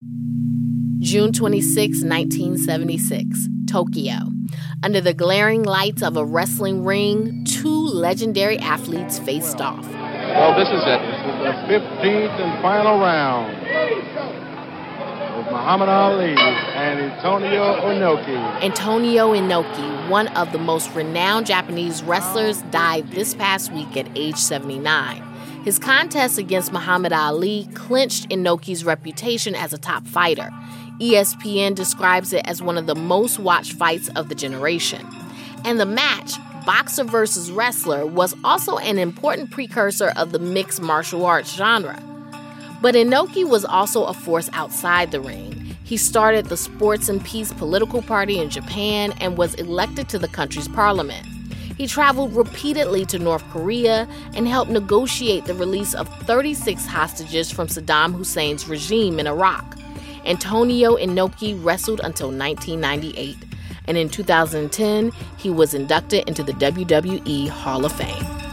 June 26, 1976, Tokyo. Under the glaring lights of a wrestling ring, two legendary athletes faced off. Well, this is it. This is the 15th and final round with Muhammad Ali and Antonio Inoki. Antonio Inoki, one of the most renowned Japanese wrestlers, died this past week at age 79. His contest against Muhammad Ali clinched Inoki's reputation as a top fighter. ESPN describes it as one of the most watched fights of the generation. And the match, boxer versus wrestler, was also an important precursor of the mixed martial arts genre. But Inoki was also a force outside the ring. He started the Sports and Peace political party in Japan and was elected to the country's parliament. He traveled repeatedly to North Korea and helped negotiate the release of 36 hostages from Saddam Hussein's regime in Iraq. Antonio Inoki wrestled until 1998, and in 2010, he was inducted into the WWE Hall of Fame.